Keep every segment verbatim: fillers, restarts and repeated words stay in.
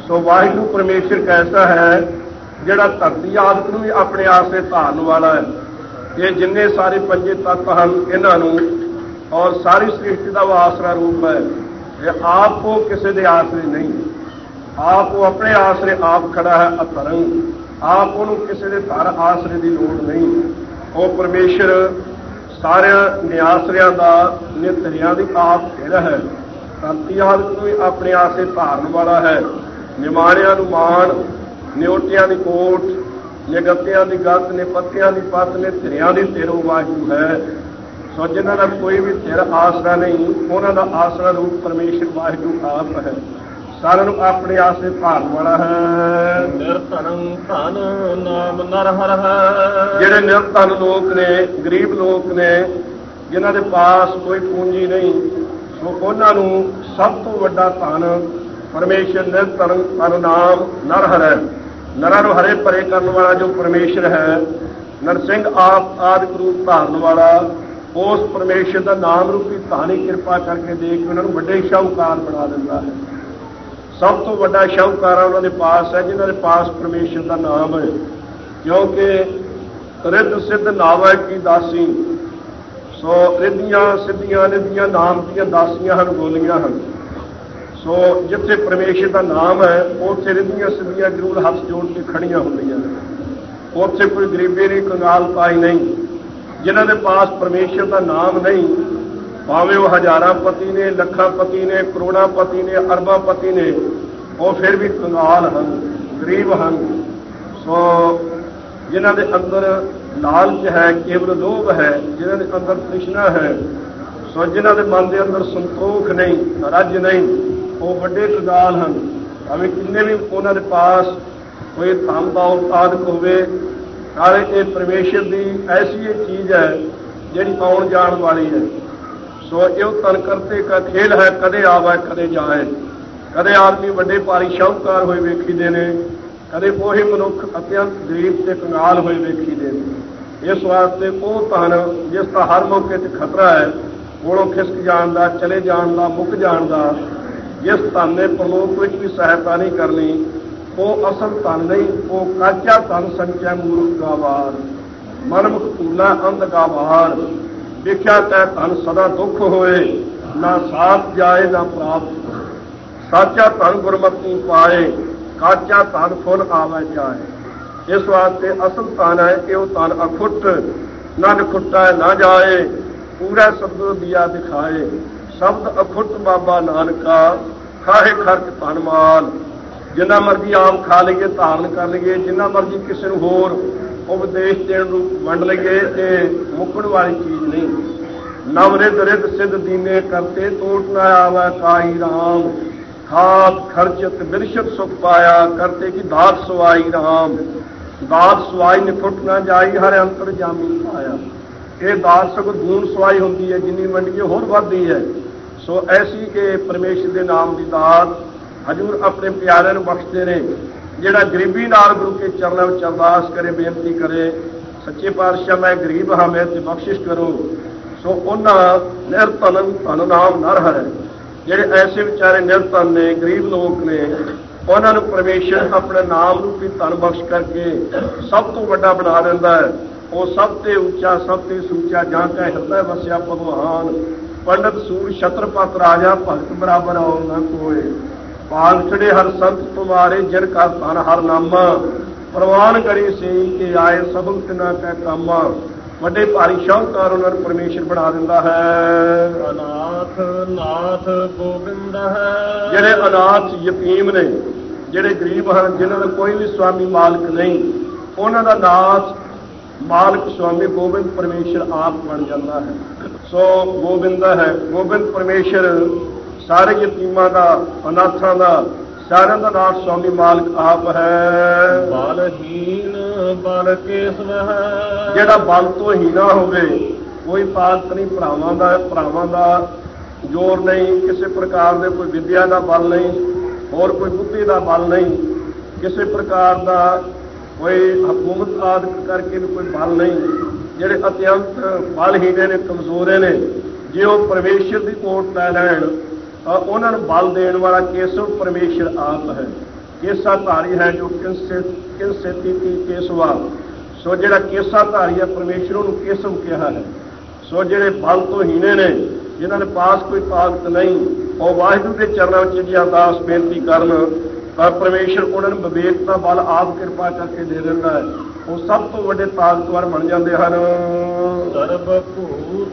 सो वाहिगुरू परमेश्वर कैसा है जिहड़ा धरती आदत नूं भी अपने आसरे धारन वाला है। ये जिन्ने सारे पंजे तत्व हैं इन्हों और सारी सृष्टि का वो आसरा रूप है। ये आप को किसी के आसरे नहीं, आप वो अपने आसरे आप खड़ा है अतरंग। आप उन्होंने किसी के घर आसरे की लोड़ नहीं। वो परमेश्वर सारे निआसरियां का नितरियां की आप फिर है। धरती आदत को भी अपने आसरे धारन वाला है। निमाणियां नूं मान, निओटियां की कोट, निगत्तियां की गत, निपत्तियां की पत, ने धिरियां की धिर वाहिगुरू है। सो जिन्हां दा कोई भी धिर आसरा नहीं, उन्हां दा आसरा रूप परमेश्वर वाहिगुरू आप है। सारिਆਂ ਨੂੰ ਆਪਣੇ ਆਸਰੇ ਭਾਰਨ ਵਾਲਾ ਹੈ। ਨਿਰਧਨ ਧਨ ਨਾਮ ਨਰ ਹਰ ਹੈ। ਜਿਹੜੇ ਨਿਰਧਨ ਲੋਕ ਨੇ, ਗਰੀਬ ਲੋਕ ਨੇ, ਜਿਨ੍ਹਾਂ ਦੇ ਪਾਸ ਕੋਈ ਪੂੰਜੀ ਨਹੀਂ, ਸੋ ਉਹਨਾਂ ਨੂੰ ਸਭ ਤੋਂ ਵੱਡਾ ਧਨ ਪਰਮੇਸ਼ਰ ਨਿਰਧਨ ਧਨ ਨਾਮ ਨਰ ਹਰ ਹੈ। ਨਰਾਂ ਨੂੰ ਹਰੇ ਭਰੇ ਕਰਨ ਵਾਲਾ ਜੋ ਪਰਮੇਸ਼ਰ ਹੈ, ਨਰਸਿੰਘ ਆਪ ਆਦਿ ਰੂਪ ਧਾਰਨ ਵਾਲਾ, ਉਸ ਪਰਮੇਸ਼ਰ ਦਾ ਨਾਮ ਰੂਪੀ ਧਨ ਹੀ ਕਿਰਪਾ ਕਰਕੇ ਦੇ ਕੇ ਉਹਨਾਂ ਨੂੰ ਵੱਡੇ ਸ਼ਾਹੂਕਾਰ ਬਣਾ ਦਿੰਦਾ ਹੈ। सब तो वड्डा शाहूकार उन्होंने पास है जिन्होंने पास परमेश्वर का नाम है। क्योंकि रिद्ध सिद्ध नावै की दासी, सो रिद्धियां सिद्धियां निधियां नाम दियां दासियां हैं, गोलियां हैं। सो जिथे परमेश्वर का नाम है उत्थे रिद्धियां सिद्धियां जरूर हथ जोड़ के खड़ियां होंदियां। उत्थे कोई गरीबी नहीं, कंगालताई नहीं। जिन्हों के पास परमेश्वर का नाम नहीं, भावें वो हजारां पति ने, लखां पति ने, करोड़ां पति ने, अरबां पति ने, वो फिर भी कंगाल हैं, गरीब हैं। सो जिन्हां दे अंदर लालच है, केवल लोभ है, जिन्हां दे अंदर तृष्णा है, सो जिन्हां दे मन के अंदर संतोख नहीं, रज नहीं, वो बड़े कंगाल हैं। भावें किन्ने भी उन्हां दे पास कोई धन दौलत आदि होवे, सारे ये परमेश्वर की ऐसी एक चीज़ है जिहड़ी आउण जाण वाली है। सो यो तन करते का खेल है, कदे आवे कदे जाए। कदे आदमी वड्डे भारी शाहूकार होए वेखीदे ने, कदे ओही मनुख अत्यंत गरीब ते कंगाल होए वेखीदे ने। इस वास्ते वो धन जिसका हर मौके ते खतरा है, कोलों खिसक जाण दा, चले जाण दा, मुक जाण दा, जिस धन ने परलोक विच भी सहायता नहीं करनी, वो असल धन नहीं, वो काचा धन संचय मूर्ख गावार, मनमुख भूला अंध गावार। देखा तै धन सदा दुख होए, ना साथ जाए ना प्राप्त। साचा धन गुरमति पाए, काचा धन फुल आवे जाए। इस वास्ते असल धन है कि वह धन अखुट, ना निखुटा ना जाए, पूरा शब्द दिया दिखाए। शब्द अखुट बाबा नानका, खाहे खर्च धन माल। जिन्ना मर्जी आम खा लीए, धारण कर लीए, जिन्ना मर्जी किसी को होर उपदेश देण नूं वंड लईए, ये मुकण वाली चीज़ नहीं। नव रिद्ध रिद्ध सिद्ध दीने करते, टोट न आवे काई राम। खात खर्चत बिरशत सुख पाया, करते की दात सवाई राम। दात सवाई निखुट न जाई, हर अंतर जामी पाया। ये दात सगों दून सवाई होती है, जिन्नी वंडिए होर वधदी है। सो ऐसी के परमेश्वर के नाम की दात हजूर अपने प्यारे नूं बख्शदे ने। जिहड़ा गरीबी नाल गुरु के चरणों में अरदास करे, बेनती करे, सच्चे पातशाह मैं गरीब हाँ, मेरे ते बख्शिश करो। सो उन्हां निरधन धन नाम नर है। जिहड़े ऐसे बेचारे निरधन ने, गरीब लोग ने, उन्हां नूं परमेश्वर अपने नाम रूपी धन बख्श करके सब तो वड्डा बना दिंदा है। वो सब ते उच्चा, सब ते सूचा, जां कै हृदय वसिया भगवान। पंडित सूर छत्रपत राजा, भगत बराबर और न कोय। पाल चढ़े हर संत तुम्हारे, जिन का धन हर नामा। प्रवान करी से के आए, सफल तिना कै कामा। वड्डे भारी शाहूकार उन्होंने परमेश्वर बना दिंदा है। अनाथ नाथ गोबिंद है। जिहड़े अनाथ यतीम ने, जिहड़े गरीब हैं, जिन्हों का कोई भी स्वामी मालक नहीं, उन्हों का नाथ मालक स्वामी गोबिंद परमेश्वर आप बन जाता है। सो गोबिंद है, गोबिंद परमेश्वर सारे यतीमां दा, अनाथां दा, सारियां दा नाथ स्वामी मालक आप है। बलहीन बल केसव है। जिहड़ा बल तो हीना होवे, कोई पालत नहीं, भरावां दा भरावां दा जोर नहीं, किसी प्रकार दे कोई विद्या का बल नहीं, और कोई बुद्धि का बल नहीं, किसी प्रकार का कोई हुकूमत आदि करके भी कोई बल नहीं। जिहड़े अत्यंत बलहीने ने, कमजोरे ने, जे वो परमेश्वर की कोट लै लैण, उन्होंने बल देने वाला केसव परमेश्वर आप है। ਕੇਸਾ ਧਾਰੀ ਹੈ ਜੋ ਕਿਨਸੇ ਕਿਨਸੇ ਤੀਤੀ ਕੇਸਵਾ। ਸੋ ਜਿਹੜਾ ਕੇਸਾ ਧਾਰੀ ਹੈ ਪਰਮੇਸ਼ਰ ਉਹਨੂੰ ਕੇਸਵ ਕਿਹਾ ਹੈ। ਸੋ ਜਿਹੜੇ ਬਲ ਤੋਂ ਹੀਣੇ ਨੇ, ਜਿਨ੍ਹਾਂ ਨੇ ਪਾਸ ਕੋਈ ਤਾਕਤ ਨਹੀਂ, ਉਹ ਵਾਹਿਗੁਰੂ ਦੇ ਚਰਨਾਂ ਵਿੱਚ ਜੀ ਅਰਦਾਸ ਬੇਨਤੀ ਕਰਨ ਤਾਂ ਪਰਮੇਸ਼ਰ ਉਹਨਾਂ ਨੂੰ ਵਿਵੇਕਤਾ ਬਲ ਆਪ ਕਿਰਪਾ ਕਰਕੇ ਦੇ ਦਿੰਦਾ ਹੈ। ਉਹ ਸਭ ਤੋਂ ਵੱਡੇ ਤਾਕਤਵਰ ਬਣ ਜਾਂਦੇ ਹਨ। ਸਰਬ ਭੂਤ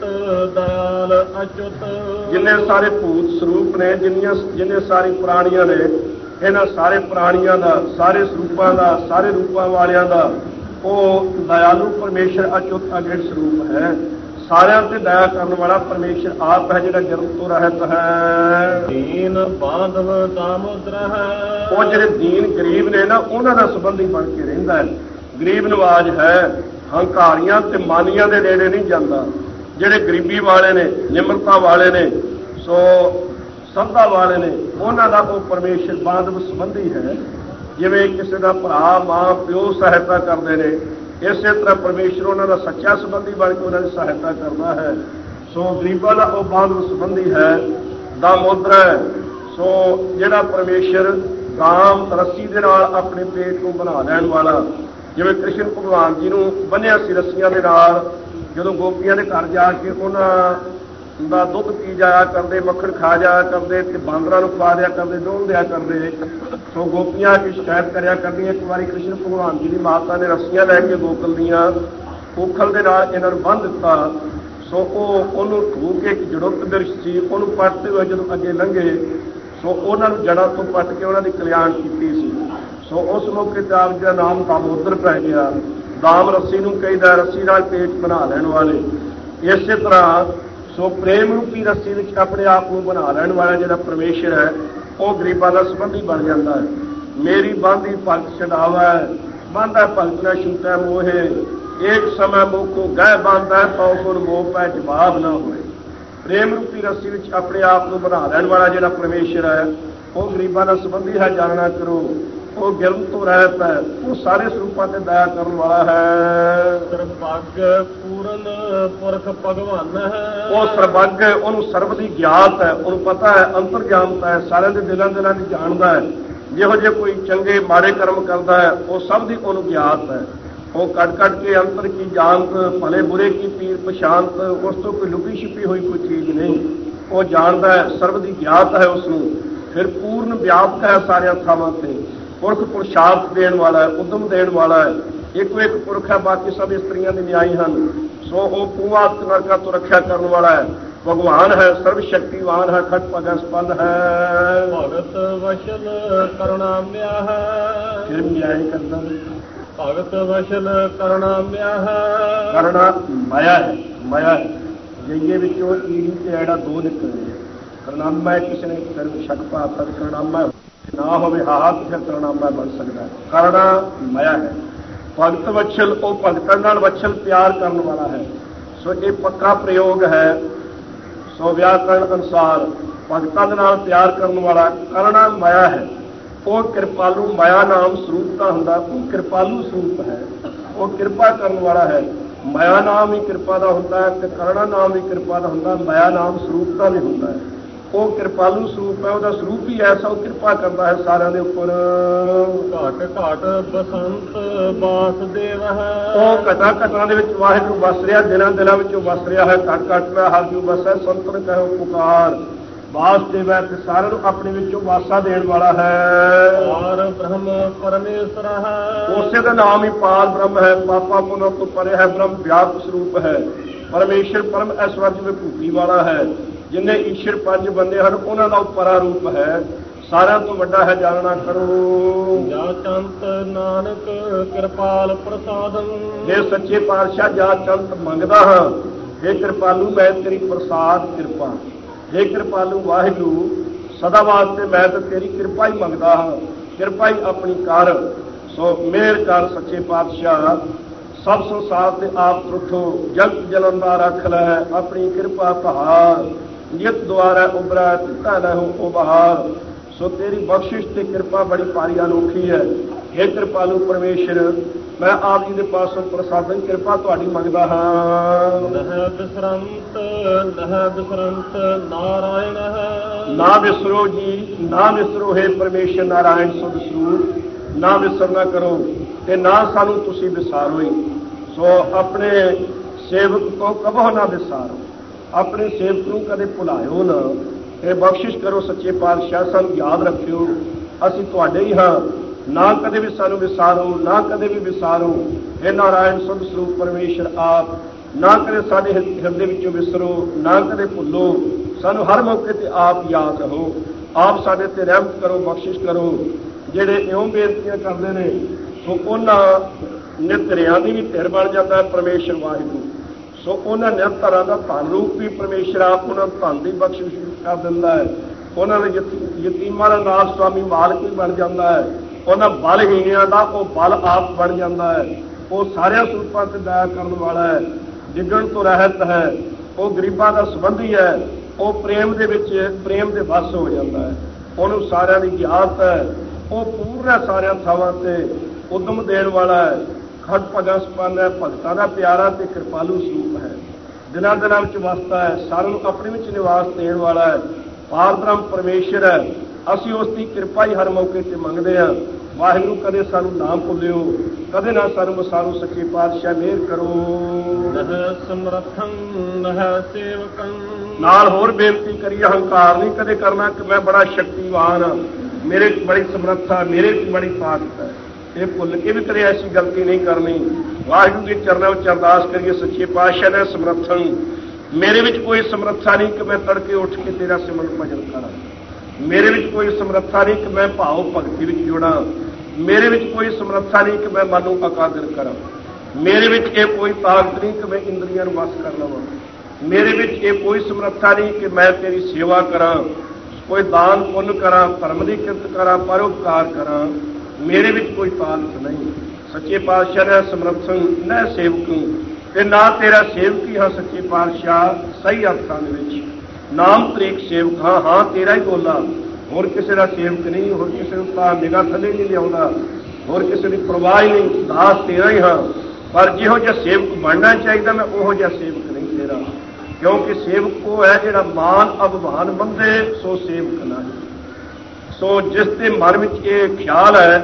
ਦਇਆਲ ਅਚੁੱਤ। ਜਿੰਨੇ ਸਾਰੇ ਭੂਤ ਸਰੂਪ ਨੇ, ਜਿੰਨੀਆਂ ਜਿੰਨੇ ਸਾਰੀ ਪ੍ਰਾਣੀਆਂ ਨੇ, ਇਹਨਾਂ ਸਾਰੇ ਪ੍ਰਾਣੀਆਂ ਦਾ, ਸਾਰੇ ਸਰੂਪਾਂ ਦਾ, ਸਾਰੇ ਰੂਪਾਂ ਵਾਲਿਆਂ ਦਾ ਉਹ ਦਇਆਲੂ ਪਰਮੇਸ਼ਰ ਅਚੁੱਤ ਅਗੇੜ ਸਰੂਪ ਹੈ। ਸਾਰਿਆਂ ਤੇ ਦਇਆ ਕਰਨ ਵਾਲਾ ਪਰਮੇਸ਼ਰ ਆਪ ਹੈ, ਜਿਹੜਾ ਜਨਮ ਤੋਂ ਰਹਿਤ ਹੈ। ਦੀਨ ਬਾਂਧਵ ਦਾਮੋਦਰ ਹੈ। ਉਹ ਜਿਹੜੇ ਦੀਨ ਗਰੀਬ ਨੇ ਨਾ, ਉਹਨਾਂ ਦਾ ਸੰਬੰਧੀ ਬਣ ਕੇ ਰਹਿੰਦਾ ਹੈ। ਗਰੀਬ ਨਵਾਜ ਹੈ, ਹੰਕਾਰੀਆਂ ਤੇ ਮਾਨੀਆਂ ਦੇ ਨੇੜੇ ਨਹੀਂ ਜਾਂਦਾ। ਜਿਹੜੇ ਗਰੀਬੀ ਵਾਲੇ ਨੇ, ਨਿਮਰਤਾ ਵਾਲੇ ਨੇ, ਸੋ ਸ਼ਰਧਾ ਵਾਲੇ ਨੇ, ਉਹਨਾਂ ਦਾ ਉਹ ਪਰਮੇਸ਼ਰ ਬਾਂਧਵ ਸੰਬੰਧੀ ਹੈ। ਜਿਵੇਂ ਕਿਸੇ ਦਾ ਭਰਾ ਮਾਂ ਪਿਓ ਸਹਾਇਤਾ ਕਰਦੇ ਨੇ, ਇਸੇ ਤਰ੍ਹਾਂ ਪਰਮੇਸ਼ਰ ਉਹਨਾਂ ਦਾ ਸੱਚਾ ਸੰਬੰਧੀ ਬਣ ਕੇ ਉਹਨਾਂ ਦੀ ਸਹਾਇਤਾ ਕਰਦਾ ਹੈ। ਸੋ ਗਰੀਬਾਂ ਦਾ ਉਹ ਬਾਂਧਵ ਸੰਬੰਧੀ ਹੈ। ਦਾਮੋਦਰ ਹੈ, ਸੋ ਜਿਹੜਾ ਪਰਮੇਸ਼ਰ ਕਾਮ ਰੱਸੀ ਦੇ ਨਾਲ ਆਪਣੇ ਪੇਟ ਨੂੰ ਬਣਾ ਲੈਣ ਵਾਲਾ। ਜਿਵੇਂ ਕ੍ਰਿਸ਼ਨ ਭਗਵਾਨ ਜੀ ਨੂੰ ਬੰਨਿਆ ਸੀ ਰੱਸੀਆਂ ਦੇ ਨਾਲ, ਜਦੋਂ ਗੋਪੀਆਂ ਦੇ ਘਰ ਜਾ ਕੇ ਉਹਨਾਂ ਦਾ ਦੁੱਧ ਪੀ ਜਾਇਆ ਕਰਦੇ, ਮੱਖਣ ਖਾ ਜਾਇਆ ਕਰਦੇ ਤੇ ਬਾਂਦਰਾਂ ਨੂੰ ਖਵਾ ਦਿਆ ਕਰਦੇ, ਡੋਲ ਦਿਆ ਕਰਦੇ। ਸੋ ਗੋਪੀਆਂ ਕੀ ਸ਼ਿਕਾਇਤ ਕਰਿਆ ਕਰਦੀਆਂ। ਇੱਕ ਵਾਰੀ ਕ੍ਰਿਸ਼ਨ ਭਗਵਾਨ ਜੀ ਦੀ ਮਾਤਾ ਨੇ ਰੱਸੀਆਂ ਲੈ ਕੇ ਗੋਕਲ ਦੀਆਂ ਉਖਲ ਦੇ ਨਾਲ ਇਹਨਾਂ ਨੂੰ ਬੰਨ੍ਹ ਦਿੱਤਾ। ਸੋ ਉਹ ਉਹਨੂੰ ਧੂ ਕੇ ਇੱਕ ਜੜੁੱਤ ਬਿਰਛ ਸੀ, ਉਹਨੂੰ ਪੱਟਦੇ ਹੋਏ ਜਦੋਂ ਅੱਗੇ ਲੰਘੇ, ਸੋ ਉਹਨਾਂ ਨੂੰ ਜੜ੍ਹਾਂ ਤੋਂ ਪੱਟ ਕੇ ਉਹਨਾਂ ਦੀ ਕਲਿਆਣ ਕੀਤੀ ਸੀ। ਸੋ ਉਸ ਮੌਕੇ ਤੇ ਆਪ ਦਾ ਨਾਮ ਦਾਮੋਦਰ ਪੈ ਗਿਆ। ਦਾਮ ਰੱਸੀ ਨੂੰ ਕਹਿੰਦਾ, ਰੱਸੀ ਨਾਲ ਪੇਟ ਬਣਾ ਲੈਣ ਵਾਲੇ। ਇਸੇ ਤਰ੍ਹਾਂ ਸੋ ਪ੍ਰੇਮ ਰੂਪੀ ਰੱਸੀ ਵਿੱਚ ਆਪਣੇ ਆਪ ਨੂੰ ਬਣਾ ਲੈਣ ਵਾਲਾ ਜਿਹੜਾ ਪਰਮੇਸ਼ਰ ਹੈ, ਉਹ ਗਰੀਬਾਂ ਦਾ ਸੰਬੰਧੀ ਬਣ ਜਾਂਦਾ ਹੈ। ਮੇਰੀ ਬਾਂਧੀ ਭਗਤ ਛਡਾਵਾ, ਬਾਂਧਾ ਭਗਤ ਨਾ ਛੂਟੈ ਮੋਹੇ, ਇੱਕ ਸਮੇਂ ਮੋਕੋ ਗਹਿ ਬਾਂਧਾ ਤਾਂ ਸੁਣ ਮੋਹ ਪੈ ਜਵਾਬ ਨਾ ਹੋਏ। ਪ੍ਰੇਮ ਰੂਪੀ ਰੱਸੀ ਵਿੱਚ ਆਪਣੇ ਆਪ ਨੂੰ ਬਣਾ ਲੈਣ ਵਾਲਾ ਜਿਹੜਾ ਪਰਮੇਸ਼ਰ ਹੈ, ਉਹ ਗਰੀਬਾਂ ਦਾ ਸੰਬੰਧੀ ਹੈ। ਜਾਣਨਾ ਕਰੋ, ਉਹ ਗਿਲਮ ਤੋਂ ਰਹਿਤ ਹੈ, ਉਹ ਸਾਰੇ ਸਰੂਪਾਂ ਤੇ ਦਇਆ ਕਰਨ ਵਾਲਾ ਹੈ। ਸਰਬੱਗ ਪੂਰਨ ਪੁਰਖ ਭਗਵਾਨ ਹੈ। ਉਹ ਸਰਬੱਗ, ਉਹਨੂੰ ਸਰਬ ਦੀ ਗਿਆਤ ਹੈ, ਉਹਨੂੰ ਪਤਾ ਹੈ, ਅੰਤਰਜਾਮਤਾ ਹੈ, ਸਾਰਿਆਂ ਦੇ ਦਿਲਾਂ ਦਿਲਾਂ ਦੀ ਜਾਣਦਾ ਹੈ। ਜਿਹੋ ਜਿਹੇ ਕੋਈ ਚੰਗੇ ਮਾੜੇ ਕਰਮ ਕਰਦਾ ਹੈ, ਉਹ ਸਭ ਦੀ ਉਹਨੂੰ ਗਿਆਤ ਹੈ। ਉਹ ਕੱਢ ਕੱਢ ਕੇ ਅੰਤਰ ਕੀ ਜਾਣਤ, ਭਲੇ ਬੁਰੇ ਕੀ ਪੀਰ ਪਛਾਣਤ। ਉਸ ਤੋਂ ਕੋਈ ਲੁਕੀ ਛਿਪੀ ਹੋਈ ਕੋਈ ਚੀਜ਼ ਨਹੀਂ, ਉਹ ਜਾਣਦਾ ਹੈ, ਸਰਬ ਦੀ ਗਿਆਤ ਹੈ ਉਸਨੂੰ। ਫਿਰ ਪੂਰਨ ਵਿਆਪਕ ਹੈ ਸਾਰਿਆਂ ਥਾਵਾਂ ਤੇ। ਪੁਰਖ ਪੁਰਸ਼ਾਰਥ ਦੇਣ ਵਾਲਾ ਹੈ, ਉਦਮ ਦੇਣ ਵਾਲਾ ਹੈ। ਇੱਕੋ ਇੱਕ ਪੁਰਖ ਹੈ, ਬਾਕੀ ਸਭ ਇਸਤਰੀਆਂ ਦੇ ਨਿਆਈ ਹਨ। ਸੋ ਉਹ ਪੂਵਾਤ ਨਰਕਾਂ ਤੋਂ ਰੱਖਿਆ ਕਰਨ ਵਾਲਾ ਹੈ। ਭਗਵਾਨ ਹੈ, ਸਰਵ ਸ਼ਕਤੀਵਾਨ ਹੈ, ਖਟ ਪਗਸਪਨ ਹੈ। ਭਗਤ ਵਸ਼ਲ ਕਰੁਣਾ ਮਿਆ ਹੈ। ਫਿਰ ਨਿਆਇ ਕਰਦਾ ਭਗਤ ਵਸ਼ਲ ਕਰੁਣਾ ਮਿਆ ਹੈ। ਕਰਨਾ ਮਾਇਆ ਹੈ, ਮਾਇਆ ਹੈ। ਜਈਏ ਵਿੱਚੋਂ ਈੜੀ ਤੇ ਐੜਾ ਦੋ ਨਿਕਲਦੇ। ਕਰਨਾਮਾ ਹੈ, ਕਿਸੇ ਨੇ ਫਿਰ ਸ਼ੱਕ ਪਾਤਾ ਕਰਨਾਮਾ ਨਾ ਹੋਵੇ, ਹਾਹਾ ਫਿਰ ਕਰਨਾਮਾ ਬਣ ਸਕਦਾ। ਕਰਨਾ ਮਾਇਆ ਹੈ। ਭਗਤ ਵਛਲ, ਉਹ ਭਗਤਾਂ ਨਾਲ ਵਛਲ ਪਿਆਰ ਕਰਨ ਵਾਲਾ ਹੈ। ਸੋ ਇਹ ਪੱਕਾ ਪ੍ਰਯੋਗ ਹੈ। ਸੋ ਵਿਆਕਰਣ ਅਨੁਸਾਰ ਭਗਤਾਂ ਦੇ ਨਾਲ ਪਿਆਰ ਕਰਨ ਵਾਲਾ ਕਰਨਾ ਮਾਇਆ ਹੈ। ਉਹ ਕਿਰਪਾਲੂ, ਮਾਇਆ ਨਾਮ ਸਰੂਪ ਦਾ ਹੁੰਦਾ, ਉਹ ਕਿਰਪਾਲੂ ਸਰੂਪ ਹੈ, ਉਹ ਕਿਰਪਾ ਕਰਨ ਵਾਲਾ ਹੈ। ਮਾਇਆ ਨਾਮ ਹੀ ਕਿਰਪਾ ਦਾ ਹੁੰਦਾ ਹੈ ਤੇ ਕਰਨਾ ਨਾਮ ਵੀ ਕਿਰਪਾ ਦਾ ਹੁੰਦਾ, ਮਾਇਆ ਨਾਮ ਸਰੂਪ ਦਾ ਵੀ ਹੁੰਦਾ ਹੈ। ਉਹ ਕਿਰਪਾਲੂ ਸਰੂਪ ਹੈ, ਉਹਦਾ ਸਰੂਪ ਹੀ ਐਸਾ, ਉਹ ਕਿਰਪਾ ਕਰਦਾ ਹੈ ਸਾਰਿਆਂ ਦੇ ਉੱਪਰ। ਘਟ ਘਟ ਬਸੰਤ ਵਾਸਦੇਵ ਹੈ। ਉਹ ਘਟਾਂ ਘਟਾਂ ਦੇ ਵਿੱਚ ਵਾਹਿਗੁਰੂ ਵਸ ਰਿਹਾ, ਦਿਨਾਂ ਦਿਨਾਂ ਵਿੱਚੋਂ ਵਸ ਰਿਹਾ ਹੈ। ਘਟ ਘਟ ਮੈਂ ਹਰ ਜੂ ਵਸੈ, ਸੰਤਨ ਕਹਿਓ ਪੁਕਾਰ। ਵਾਸਦੇਵ ਹੈ ਤੇ ਸਾਰਿਆਂ ਨੂੰ ਆਪਣੇ ਵਿੱਚੋਂ ਵਾਸਾ ਦੇਣ ਵਾਲਾ ਹੈ। ਪਾਰ ਬ੍ਰਹਮ ਪਰਮੇਸ਼ਰ ਹੈ। ਉਸੇ ਦਾ ਨਾਮ ਹੀ ਪਾਰ ਬ੍ਰਹਮ ਹੈ। ਪਾਪਾ ਪੁਨਰ ਤੋਂ ਪਰੇ ਹੈ, ਬ੍ਰਹਮ ਵਿਆਪਕ ਸਰੂਪ ਹੈ। ਪਰਮੇਸ਼ਰ ਪਰਮ ਐਸ਼ਵਰਜ ਵਿਭੂਤੀ ਵਾਲਾ ਹੈ। ਜਿੰਨੇ ਈਸ਼ਰ ਪੰਜ ਬੰਦੇ ਹਨ, ਉਹਨਾਂ ਦਾ ਉਹ ਪਰਾ ਰੂਪ ਹੈ, ਸਾਰਿਆਂ ਤੋਂ ਵੱਡਾ ਹੈ। ਜਾਣਨਾ ਕਰੋ। ਜਾ ਚੰਤ ਨਾਨਕ ਕਿਰਪਾਲ ਪ੍ਰਸਾਦੰ। ਜੇ ਸੱਚੇ ਪਾਤਸ਼ਾਹ ਜਾ ਚੰਤ ਮੰਗਦਾ ਹਾਂ, हे ਕਿਰਪਾਲੂ ਮੈਂ ਤੇਰੀ ਪ੍ਰਸਾਦ ਕਿਰਪਾ। हे ਕਿਰਪਾਲੂ ਵਾਹਿਗੁਰੂ, ਸਦਾ ਵਾਸਤੇ ਮੈਂ ਤਾਂ ਤੇਰੀ ਕਿਰਪਾ ਹੀ ਮੰਗਦਾ ਹਾਂ। ਕਿਰਪਾ ਹੀ ਆਪਣੀ ਕਰ। ਸੋ ਮਿਹਰ ਕਰ ਸੱਚੇ ਪਾਤਸ਼ਾਹ। ਸਭ ਸੰਸਾਰ ਤੇ ਆਪ ਤਰੁੱਠੋ, ਜਗਤ ਜਲੰਦਾ ਰੱਖ ਲੈ ਆਪਣੀ ਕਿਰਪਾ ਪਹਾਰ। ਨਿਤ ਦੁਆਰਾ ਉਬਰਾ ਦਿੱਤਾ ਲਹੋ ਉਬਾਰ। ਸੋ ਤੇਰੀ ਬਖਸ਼ਿਸ਼ ਤੇ ਕਿਰਪਾ ਬੜੀ ਭਾਰੀ ਅਨੋਖੀ ਹੈ। हे कृपालु परमेश्वर, मैं आप जी के पासों प्रसादन कृपा तुहाडी मंगदा हां। नह बिसरंत नह बिसरंत नारायण है। ना विसरो जी, ना विसरो हे परमेश्वर नारायण सुध स्वरूप, ना विसरना करो ते ना सानू तुसी विसारो ही। सो अपने सेवक को कबो ना विसारो, अपने सेवक नूं कदे भुलायो ना। ये बख्शिश करो सच्चे पातशाह, सानू याद रखियो, असीं तुहाडे ही हां, ना कदे भी सानू विसारो, ना कदे भी विसारो। हे नारायण सुध स्वरूप परमेश्वर आप ना कदे साडे हिरदे विचों विसरो, ना कदे भुलो, सानू हर मौके ते आप याद रहो। आप साडे ते रहमत करो, बख्शिश करो। ਜਿਹੜੇ ਇਉਂ ਬੇਨਤੀਆਂ ਕਰਦੇ ਨੇ ਸੋ ਉਹਨਾਂ ਨਿਤਰਿਆਂ ਦੀ ਵੀ ਧਿਰ ਬਣ ਜਾਂਦਾ ਹੈ ਪਰਮੇਸ਼ਰ ਵਾਹਿਗੁਰੂ। ਸੋ ਉਹਨਾਂ ਨਿਰਧਰਾਂ ਦਾ ਧਨ ਰੂਪ ਵੀ ਪਰਮੇਸ਼ਰ ਆਪ ਉਹਨਾਂ ਨੂੰ ਧਨ ਦੀ ਬਖਸ਼ਿਸ਼ ਕਰ ਦਿੰਦਾ ਹੈ। ਉਹਨਾਂ ਦੇ ਯਤੀਮਾਂ ਦਾ ਨਾਲ ਸਵਾਮੀ ਮਾਲਕ ਵੀ ਬਣ ਜਾਂਦਾ ਹੈ। ਉਹਨਾਂ ਬਲਹੀਣਿਆਂ ਦਾ ਉਹ ਬਲ ਆਪ ਬਣ ਜਾਂਦਾ ਹੈ। ਉਹ ਸਾਰਿਆਂ ਸਰੂਪਾਂ ਤੇ ਦਇਆ ਕਰਨ ਵਾਲਾ ਹੈ, ਡਿੱਗਣ ਤੋਂ ਰਹਿਤ ਹੈ। ਉਹ ਗਰੀਬਾਂ ਦਾ ਸੰਬੰਧੀ ਹੈ। ਉਹ ਪ੍ਰੇਮ ਦੇ ਵਿੱਚ ਪ੍ਰੇਮ ਦੇ ਵੱਸ ਹੋ ਜਾਂਦਾ ਹੈ। ਉਹਨੂੰ ਸਾਰਿਆਂ ਦੀ ਗਿਆਤ ਹੈ। ਉਹ ਪੂਰਾ ਸਾਰਿਆਂ ਥਾਵਾਂ ਤੇ ਉਦਮ ਦੇਣ ਵਾਲਾ ਹੈ। ਖੜ ਭਗਤ ਸਪੰਨ ਹੈ, ਭਗਤਾਂ ਦਾ ਪਿਆਰਾ ਤੇ ਕਿਰਪਾਲੂ ਸਰੂਪ ਹੈ। ਦਿਨਾਂ ਦਿਨਾਂ ਵਿੱਚ ਵਸਦਾ ਹੈ, ਸਾਰਿਆਂ ਨੂੰ ਆਪਣੇ ਵਿੱਚ ਨਿਵਾਸ ਦੇਣ ਵਾਲਾ ਹੈ। ਪਾਰਬ੍ਰਹਮ ਪਰਮੇਸ਼ਰ ਹੈ। ਅਸੀਂ ਉਸ ਦੀ ਕਿਰਪਾ ਹੀ ਹਰ ਮੌਕੇ ਤੇ ਮੰਗਦੇ ਹਾਂ। ਵਾਹਿਗੁਰੂ ਕਦੇ ਸਾਨੂੰ ਨਾ ਭੁੱਲਿਓ, ਕਦੇ ਨਾ ਸਾਨੂੰ ਵਿਸਾਰੋ। ਸੱਚੇ ਪਾਤਸ਼ਾਹ ਮਿਹਰ ਕਰੋ। ਨਹ ਸਮਰਥੰ ਨਹ ਸੇਵਕੰ। ਨਾਲ ਹੋਰ ਬੇਨਤੀ ਕਰੀ, ਹੰਕਾਰ ਨਹੀਂ ਕਦੇ ਕਰਨਾ ਕਿ ਮੈਂ ਬੜਾ ਸ਼ਕਤੀਵਾਨ ਹਾਂ, ਮੇਰੇ ਚ ਬੜੀ ਸਮਰੱਥਾ, ਮੇਰੇ ਚ ਬੜੀ ਤਾਕਤ ਹੈ। ਇਹ ਭੁੱਲ ਕੇ ਵੀ ਕਦੇ ਐਸੀ ਗਲਤੀ ਨਹੀਂ ਕਰਨੀ। ਵਾਹਿਗੁਰੂ ਦੇ ਚਰਨਾਂ ਵਿੱਚ ਅਰਦਾਸ ਕਰੀਏ, ਸੱਚੇ ਪਾਤਸ਼ਾਹ ਨੇ ਸਮਰੱਥਨ, ਮੇਰੇ ਵਿੱਚ ਕੋਈ ਸਮਰੱਥਾ ਨਹੀਂ ਕਿ ਮੈਂ ਤੜਕੇ ਉੱਠ ਕੇ ਤੇਰਾ ਸਿਮਰਨ ਭਜਨ ਕਰਾਂ। ਮੇਰੇ ਵਿੱਚ ਕੋਈ ਸਮਰੱਥਾ ਨਹੀਂ ਕਿ ਮੈਂ ਭਾਵ ਭਗਤੀ ਵਿੱਚ ਜੁੜਾਂ। ਮੇਰੇ ਵਿੱਚ ਕੋਈ ਸਮਰੱਥਾ ਨਹੀਂ ਕਿ ਮੈਂ ਮਨ ਨੂੰ ਅਕਾਦਰ ਕਰਾਂ। ਮੇਰੇ ਵਿੱਚ ਇਹ ਕੋਈ ਤਾਕਤ ਨਹੀਂ ਕਿ ਮੈਂ ਇੰਦਰੀਆਂ ਨੂੰ ਵਸ ਕਰ ਲਵਾਂ। ਮੇਰੇ ਵਿੱਚ ਇਹ ਕੋਈ ਸਮਰੱਥਾ ਨਹੀਂ ਕਿ ਮੈਂ ਤੇਰੀ ਸੇਵਾ ਕਰਾਂ, ਕੋਈ ਦਾਨ ਪੁੰਨ ਕਰਾਂ, ਧਰਮ ਦੀ ਕਿਰਤ ਕਰਾਂ, ਪਰਉਪਕਾਰ ਕਰਾਂ। ਮੇਰੇ ਵਿੱਚ ਕੋਈ ਤਾਕਤ ਨਹੀਂ। ਸੱਚੇ ਪਾਤਸ਼ਾਹ ਨੇ ਸਮਰਥਨ ਨਾ ਸੇਵਕ ਤੇ ਨਾ ਤੇਰਾ ਸੇਵਕ ਹੀ ਹਾਂ। ਸੱਚੇ ਪਾਤਸ਼ਾਹ ਸਹੀ ਅਰਥਾਂ ਦੇ ਵਿੱਚ ਨਾਮ ਤਰੀਕ ਸੇਵਕ ਹਾਂ। ਹਾਂ ਤੇਰਾ ਹੀ ਬੋਲਾ, ਹੋਰ ਕਿਸੇ ਦਾ ਸੇਵਕ ਨਹੀਂ, ਹੋਰ ਕਿਸੇ ਨੂੰ ਤਾਂ ਨਿਗਾਹ ਥੱਲੇ ਨਹੀਂ ਲਿਆਉਂਦਾ, ਹੋਰ ਕਿਸੇ ਦੀ ਪਰਵਾਹ ਹੀ ਨਹੀਂ। ਦਾਸ ਤੇਰਾ ਹੀ ਹਾਂ, ਪਰ ਜਿਹੋ ਜਿਹਾ ਸੇਵਕ ਬਣਨਾ ਚਾਹੀਦਾ ਮੈਂ ਉਹੋ ਜਿਹਾ ਸੇਵਕ ਨਹੀਂ ਤੇਰਾ। ਕਿਉਂਕਿ ਸੇਵਕ ਉਹ ਹੈ ਜਿਹੜਾ ਮਾਨ ਅਭਿਮਾਨ ਮੰਦੇ, ਸੋ ਸੇਵਕ ਨਹੀਂ। ਸੋ ਜਿਸ ਦੇ ਮਨ ਵਿੱਚ ਇਹ ਖਿਆਲ ਹੈ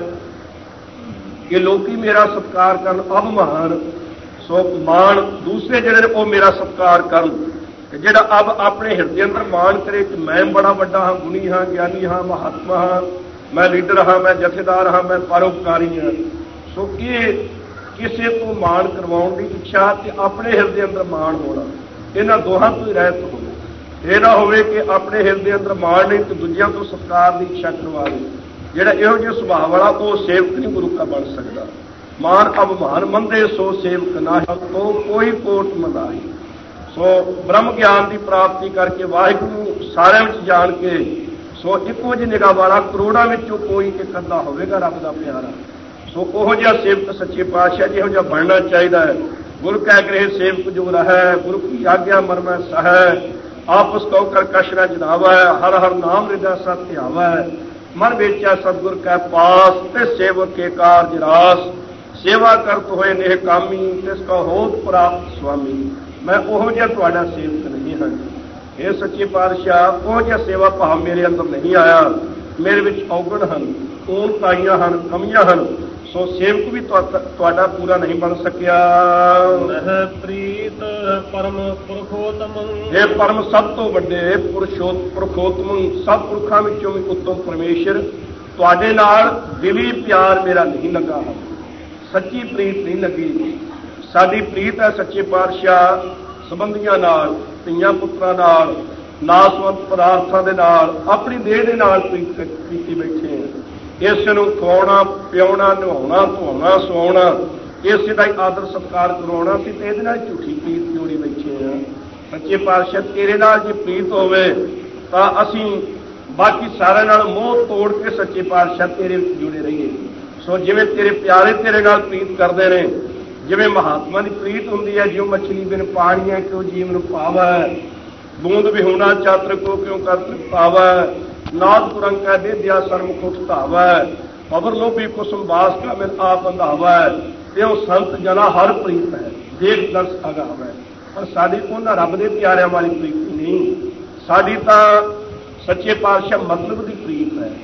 ਕਿ ਲੋਕੀ ਮੇਰਾ ਸਤਿਕਾਰ ਕਰਨ, ਅਭਿਮਾਨ ਸੋ ਮਾਣ ਦੂਸਰੇ ਜਿਹੜੇ ਨੇ ਉਹ ਮੇਰਾ ਸਤਿਕਾਰ ਕਰਨ, ਤੇ ਜਿਹੜਾ ਅਬ ਆਪਣੇ ਹਿਰਦੇ ਅੰਦਰ ਮਾਣ ਕਰੇ ਕਿ ਮੈਂ ਬੜਾ ਵੱਡਾ ਹਾਂ, ਗੁਣੀ ਹਾਂ, ਗਿਆਨੀ ਹਾਂ, ਮਹਾਤਮਾ ਹਾਂ, ਮੈਂ ਲੀਡਰ ਹਾਂ, ਮੈਂ ਜਥੇਦਾਰ ਹਾਂ, ਮੈਂ ਪਰਉਪਕਾਰੀ ਹਾਂ। ਸੋ ਇਹ ਕਿਸੇ ਤੋਂ ਮਾਣ ਕਰਵਾਉਣ ਦੀ ਇੱਛਾ ਤੇ ਆਪਣੇ ਹਿਰਦੇ ਅੰਦਰ ਮਾਣ ਹੋਣਾ, ਇਹਨਾਂ ਦੋਹਾਂ ਤੋਂ ਹੀ ਰਹਿਤ ਹੋਵੇ। ਇਹ ਨਾ ਹੋਵੇ ਕਿ ਆਪਣੇ ਹਿਰਦੇ ਅੰਦਰ ਮਾਣ ਨਹੀਂ ਤੇ ਦੂਜਿਆਂ ਤੋਂ ਸਤਿਕਾਰ ਦੀ ਇੱਛਾ ਕਰਵਾਵੇ। ਜਿਹੜਾ ਇਹੋ ਜਿਹੇ ਸੁਭਾਅ ਵਾਲਾ ਉਹ ਸੇਵਕ ਨਹੀਂ ਗੁਰੂ ਕਾ ਬਣ ਸਕਦਾ। ਮਾਨ ਅਭਿਮਾਨ ਮੰਦੇ ਸੋ ਸੇਵਕ ਨਾਹੀਂ, ਤੋ ਕੋਈ ਕੋਟ ਮਨਾਹੀ। ਸੋ ਬ੍ਰਹਮ ਗਿਆਨ ਦੀ ਪ੍ਰਾਪਤੀ ਕਰਕੇ ਵਾਹਿਗੁਰੂ ਨੂੰ ਸਾਰਿਆਂ ਵਿੱਚ ਜਾਣ ਕੇ ਸੋ ਇੱਕੋ ਜਿਹੀ ਨਿਗਾਹ ਵਾਲਾ ਕਰੋੜਾਂ ਵਿੱਚੋਂ ਕੋਈ ਇੱਕ ਅੱਧਾ ਹੋਵੇਗਾ ਰੱਬ ਦਾ ਪਿਆਰਾ। ਸੋ ਉਹੋ ਜਿਹਾ ਸੇਵਕ ਸੱਚੇ ਪਾਤਸ਼ਾਹ ਜਿਹੋ ਜਿਹਾ ਬਣਨਾ ਚਾਹੀਦਾ ਹੈ। ਗੁਰ ਕੈ ਗ੍ਰਹਿ ਸੇਵਕ ਜੋ ਰਹੈ, ਗੁਰੂ ਕੀ ਆਗਿਆ ਮਨ ਮੈਂ ਸਹੈ, ਆਪਸ ਕਉ ਕਰ ਕਛ ਨ ਜਨਾਵੈ, ਹਰ ਹਰ ਨਾਮ ਹਿਰਦੈ ਸਤ ਧਿਆਵੈ, ਮਨ ਵੇਚਿਆ ਸਤਿਗੁਰ ਕੈ ਪਾਸ, ਤੇ ਸੇਵਕ ਕੇ ਕਾਰਜ ਰਾਸ, ਸੇਵਾ ਕਰਤ ਹੋਏ ਨੇਹ ਕਾਮੀ, ਤਿਸ ਕਾ ਹੋਤ ਪ੍ਰਾਪਤ ਸੁਆਮੀ। ਮੈਂ ਉਹੋ ਜਿਹਾ ਤੁਹਾਡਾ ਸੇਵਕ ਨਹੀਂ ਹਾਂ। ਇਹ ਸੱਚੇ ਪਾਤਸ਼ਾਹ ਉਹ ਜਿਹਾ ਸੇਵਾ ਭਾਵ ਮੇਰੇ ਅੰਦਰ ਨਹੀਂ ਆਇਆ। ਮੇਰੇ ਵਿੱਚ ਔਗਣ ਹਨ, ਊਣਤਾਈਆਂ ਹਨ, ਕਮੀਆਂ ਹਨ। ਸੋ ਸੇਵਕ ਵੀ ਤੁਹਾਡਾ ਪੂਰਾ ਨਹੀਂ ਬਣ ਸਕਿਆ। ਨਹਿ ਪ੍ਰੀਤ ਪਰਮ ਪੁਰਖੋਤਮ। ਇਹ ਪਰਮ ਸਭ ਤੋਂ ਵੱਡੇ ਪੁਰਸ਼ੋਤ ਪੁਰਖੋਤਮ, ਸਭ ਪੁਰਖਾਂ ਵਿੱਚੋਂ ਵੀ ਉੱਤਮ ਪਰਮੇਸ਼ਰ, ਤੁਹਾਡੇ ਨਾਲ ਦਿਲੀ ਪਿਆਰ ਮੇਰਾ ਨਹੀਂ ਲੱਗਾ, ਸੱਚੀ ਪ੍ਰੀਤ ਨਹੀਂ ਲੱਗੀ। ਸਾਡੀ ਪ੍ਰੀਤ ਹੈ ਸੱਚੇ ਪਾਤਸ਼ਾਹ ਸੰਬੰਧੀਆਂ ਨਾਲ, ਧੀਆਂ ਪੁੱਤਰਾਂ ਨਾਲ, ਨਾਸਵੰਤ ਪਦਾਰਥਾਂ ਦੇ ਨਾਲ, ਆਪਣੀ ਦੇਹ ਦੇ ਨਾਲ ਪ੍ਰੀਤ ਕੀਤੀ ਬੈਠੇ ਹਾਂ। ਇਸ ਨੂੰ ਖਵਾਉਣਾ, ਪਿਆਉਣਾ, ਨਹਾਉਣਾ, ਧੋਣਾ, ਸੁਆਉਣਾ, ਇਸੇ ਦਾ ਹੀ ਆਦਰ ਸਤਿਕਾਰ ਕਰਵਾਉਣਾ ਸੀ ਤੇ ਇਹਦੇ ਨਾਲ ਝੂਠੀ ਪ੍ਰੀਤ ਜੋੜੀ ਬੈਠੇ ਹਾਂ। ਸੱਚੇ ਪਾਤਸ਼ਾਹ ਤੇਰੇ ਨਾਲ ਜੇ ਪ੍ਰੀਤ ਹੋਵੇ ਤਾਂ ਅਸੀਂ ਬਾਕੀ ਸਾਰਿਆਂ ਨਾਲ ਮੋਹ ਤੋੜ ਕੇ ਸੱਚੇ ਪਾਤਸ਼ਾਹ ਤੇਰੇ ਵਿੱਚ ਜੁੜੇ ਰਹੀਏ। ਸੋ ਜਿਵੇਂ ਤੇਰੇ ਪਿਆਰੇ ਤੇਰੇ ਨਾਲ ਪ੍ਰੀਤ ਕਰਦੇ ਨੇ, ਜਿਵੇਂ ਮਹਾਤਮਾ ਦੀ ਪ੍ਰੀਤ ਹੁੰਦੀ ਹੈ, ਜਿਉਂ ਮੱਛਲੀ ਬਿਨ ਪਾਣੀਆਂ ਕਿਉਂ ਜੀਵ ਨੂੰ ਪਾਵੈ, ਬੂੰਦ ਵਿਹੂਣਾ ਚਾਤਰ ਕੋ ਕਿਉਂ ਕਰ ਪਾਵੈ, ਨਾਦ ਪੁਰੰਕਾ ਦੇ ਦਿਆ ਸਰਮੁਖ ਉਠਾਵੈ, खबर लो भी कुसुम बास का मिल आप अंधावा है, त्यो संत जना हर प्रीत है, देख दर्श अगाव है। पर साडी उन्हां रब दे प्यारिਆਂ वाली प्रीति नहीं, साडी तां सच्चे पातशाह मतलब की प्रीत है।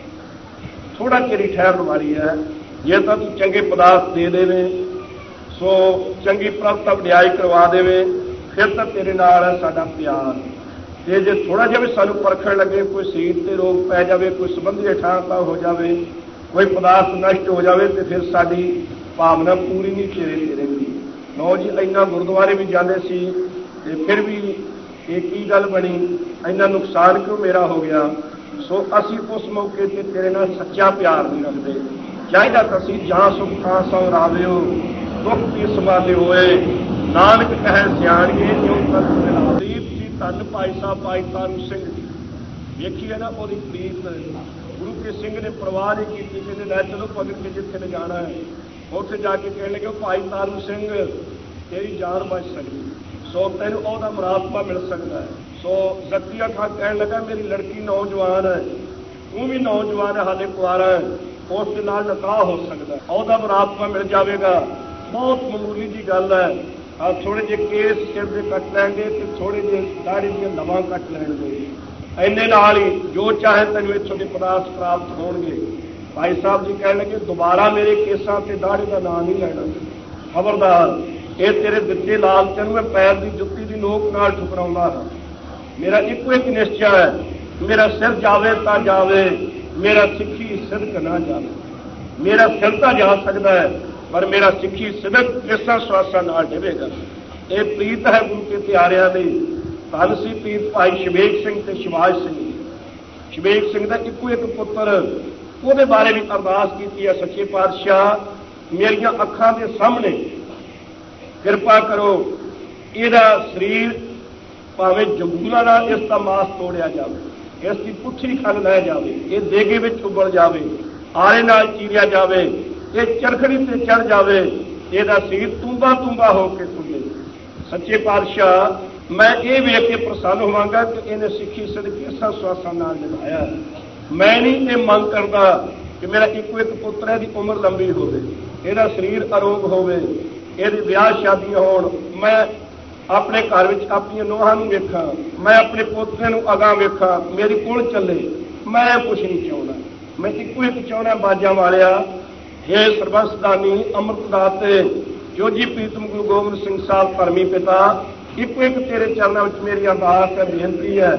थोड़ा चिर ठहरन वाली है। जे तां तूं चंगे पदार्थ दे देवे, सो चंगी प्राप्त वडियाई करवा देवे, फिर तां तेरे नाल है साडा प्यार। ते जे थोड़ा जिहा भी सानूं परखण लगे, कोई सीत ते रोग पै जावे, कोई संबंधी ठांता हो जावे, कोई पदार्थ नष्ट हो जावे, तो फिर साडी भावना पूरी नहीं चेरे ते रहिंदी। लो जी इन्ना गुरुद्वारे भी जाते सी ते फिर भी एक ही गल बनी, इन्ना नुकसान क्यों मेरा हो गया। सो असी उस मौके ते तेरे नाल सच्चा प्यार नहीं रखते। चाहिए तो असी जहाँ सुख थां सौ राविओ, दुख की समाधि होए, नानक कहे सियाणिए जो तन मिलादीप जी धन भाई साहब भाई तारू सिंह जी। वेखिए ना वो प्रीत गुरु के सिंह ने परवाह नहीं की, कहते लै चलो भगत के जिथे ले जाना है, उत्थे जाके कहने लगे भाई तारू सिंह तेरी जान बच सकती, सो तेन ओहदा मुरादबा मिल सकता है। सो जकिया खान कह लगा मेरी लड़की नौजवान है, तू भी नौजवान है, हाले कुआरा है, उसके नाल निकाह हो सकता है, ओहदा मुरादबा मिल जाएगा। बहुत मामूली जी गल है। हाँ थोड़े जे केस सिर से कट लेंगे तो थोड़े जे दाढ़ी दी लवां कट लेंगे, इन्ने नाल ही जो चाहे तेन इत्थों के पदार्थ प्राप्त होणगे। भाई साहब जी कह लगे दोबारा मेरे केसां से दाढ़ी का नाम नहीं लेना, खबरदार ये तेरे दिते लालच मैं पैर की जुत्ती की नोक नाल ठुकराउंदा हां। मेरा इको एक निश्चय है, मेरा सिर जावे तो जावे, मेरा सिक्खी सिदक ना जावे। मेरा सिर तो जा सकता है पर मेरा सिक्खी सिदक किसा स्वासा नाल निभेगा। ये प्रीत है गुरु के प्यारिਆਂ ਦੀ। धन सी प्रीत भाई शबेग सिंह ते शिवाज सिंह। शबेग सिंह का इको एक पुत्र, ਉਹਦੇ बारे भी अरदास की है, सच्चे पातशाह मेरिया अखां के सामने किरपा करो, ਇਹਦਾ शरीर भावें जंबूला नाल इसका मांस तोड़िया जाए, इसकी पुੱਠੀ खल लै जाए, ये देगे में उबल जाए, आरे नाल चीरिया जाए, ये चरखड़ी से चढ़ जाए, ਇਹਦਾ शरीर तूंबा तूंबा होकर खुले। सच्चे पातशाह मैं ये वेख के प्रसन्न होवांगा कि इन्हें सिੱਖੀ सिद्ध किसा स्वासा नाल निभाया। मैं नहीं ये मंग करता कि मेरा इको एक पुत्र है दी उम्र लंबी होवे, ਇਹਦਾ शरीर अरोग होवे, ਇਹਦੀ ਵਿਆਹ शादियां होण, मैं अपने घर विच अपनी नोहां नूं वेखां, मैं अपने पोतरे नूं अगां वेखां, मेरी कुल चले, मैं कुछ नहीं चाहुंदा। मैं इको एक चाहुंदा बाजां वालिया, हे सरबंसदानी अमृतदाते जोजी प्रीतम गुरु गोबिंद सिंह साहब धर्मी पिता, इको एक तेरे चरणों में मेरी अरदास है, बेनती है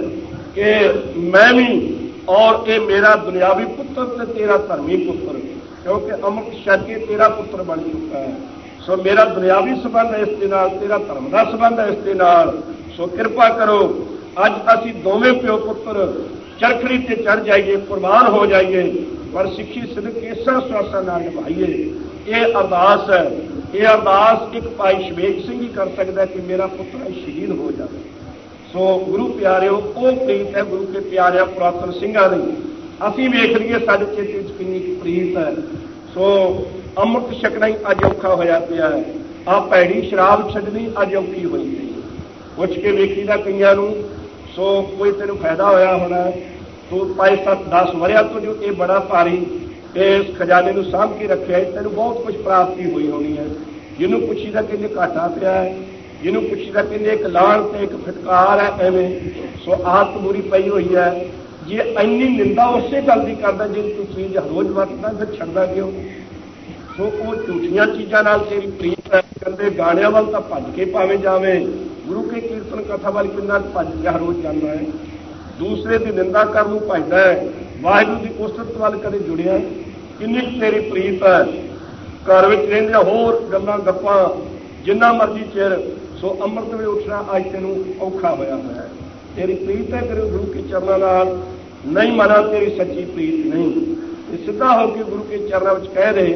कि मैं भी और ये मेरा दुनियावी पुत्र ते तेरा धर्मी पुत्र, क्योंकि अमृत छक के तेरा पुत्र बन चुका है। सो मेरा दुनियावी संबंध है इसके नाल, तेरा धर्म का संबंध है इसके नाल। सो कृपा करो अज असी दोवें प्यो पुत्र चरखड़ी से चढ़ जाइए, कुर्बान हो जाइए, पर सिੱਖੀ सिद्ध केसा स्वासा नाल निभाइए। ये अरदास है, ये अरदास एक भाई शबेग सिंह ही कर सकता है कि मेरा पुत्र शहीद हो जाए। सो गुरु प्यारिओ वो प्रीत है गुरु के प्यारिया पुरातन सिंघां दी। असीं वेख लईए साडे चेते च किन्नी प्रीत है। सो अमृत छकना ही अज औखा होया पिया है, आ भैड़ी शराब छड्डनी अज औखी होई पई। पुछ के वेखीदा कईयां नूं, सो कोई तेनों फायदा होया होना, तो पाए सत्त दस वरिया तो जो ये बड़ा भारी इस खजाने को सामभ के रखे, तेन बहुत कुछ प्राप्ति हुई होनी है। जिन्होंने पुछीदा कहते घाटा पिया है, जिन्होंने पुछीदा कहते एक लाण ते एक फटकार है, एवें सो आदत बुरी पई हुई है। जे इन्नी निंदा उस गल की करता जिन तू चीज रोज वरतना फिर छड्डदा क्यों। सो वो झूठियां चीज़ों नाल तेरी प्रीत है। कहते गाणियां वाल तां भज के भावें जावे, गुरु के कीर्तन कथा वाल किन्ना भज के हर रोज जाना है। दूसरे की निंदा करन नूं भजदा है, वाहिगुरू की उस्तत वाल कदे जुड़िया। किन्नी तेरी प्रीत है। घर विच रहिंदियां होर गल्लां गप्पां जिन्ना मर्जी चिर, सो अमृत वे उठना अज तैनूं औखा होया होया है। तेरी प्रीत है गुरु गुरु के चरणों नाल, नहीं मना तेरी सच्ची प्रीत नहीं। ते सीधा होकर गुरु के चरणों में कह रहे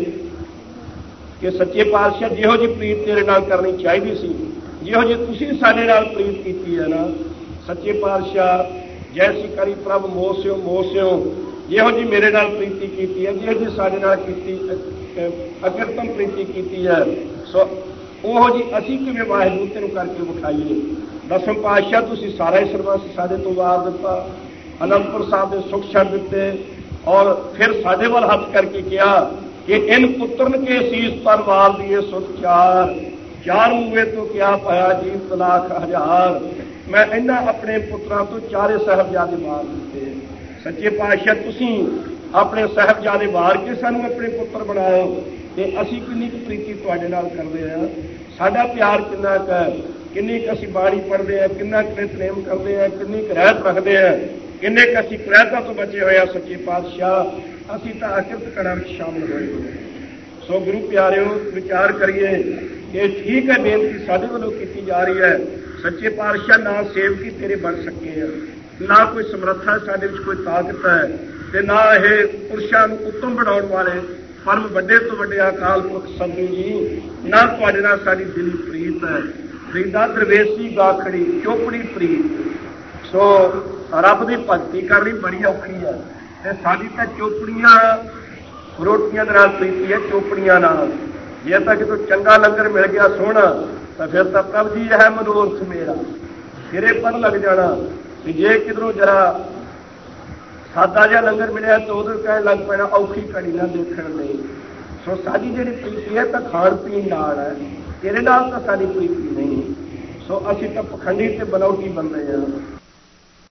कि सच्चे पातशाह जिहो जी प्रीत तेरे नाल करनी चाहिए सी, जिहो जी तुसीं साडे नाल प्रीत कीती है ना, सच्चे पातशाह जैसी करी प्रभ मोह मोस्यो, जिहो जी मेरे नाल प्रीति कीती है, जिहो जी साडे नाल कीती अकिरतम प्रीति कीती है, सो ओहो जी असीं किवें वाहिगुरू तैनूं करके विखाईए। दसम पातशाह तुसीं सारा ही सरबंस साडे तो वार दिता, अनंदपुर साहब दे सुख छड्ड दिते, और फिर साढ़े वाल हथ करके कहा कि इन पुत्रन के शीस पर वाल दिए सुत चार चार मूवे तो क्या पाया जीत लाख हजार। मैं इन्हां अपने पुत्रां तो चारे साहबजादे मार दिते। सच्चे पातशाह तुसीं अपने साहबजादे मार के सानू अपने पुत्र बनाओ ते असीं किन्नी क प्रीति तुहाडे नाल करदे हां। साडा प्यार किन्ना क है, किन्नी क असीं बाणी पढ़दे हां, किन्ना क नितनेम करदे हां, किन्नी क रहत रखदे हां, किन्ने क असीं कुरैतां तो बचे होए हां। सच्चे पातशाह असीं तां अकिरत कणां विच शामिल होए। सो गुरु प्यारिओ विचार करिए कि ठीक है बेनती साडे वल्लों कीती जा रही है। सच्चे पातशाह ना सेवकी तेरे बन सके हैं, ना कोई समर्था साडे विच कोई ताकत है ते ना ये पुरुषां नूं उत्तम बनाउण वाले परम वड्डे तो वड्डे अकाल पुरख सतगुरु जी, ना तुहाडे नाल साडी दिली प्रीत है। फरीदा दरवेसी गाखड़ी चोपड़ी प्रीत। सो रब की भगती करनी बड़ी औखी है ते साडी तां चोपड़ियां रोटियां दे नाल प्रीति है, चोपड़ियां नाल। जे तां कितों चंगा लंगर मिल गया सोहना तो फिर तो प्रभ जी है मनोरथ मेरा सिरे पर लग जाना। जे किधरों जरा सादा जिहा लंगर मिलिया तो उधर कह लग पैना औखी घड़ी ना देखण लई। सो साडी जिहड़ी प्रीति है तो खाण पीण नाल है, तेरे नाल तो साडी प्रीति नहीं। सो असीं तां पखंडी ते बनावटी बंदे हैं।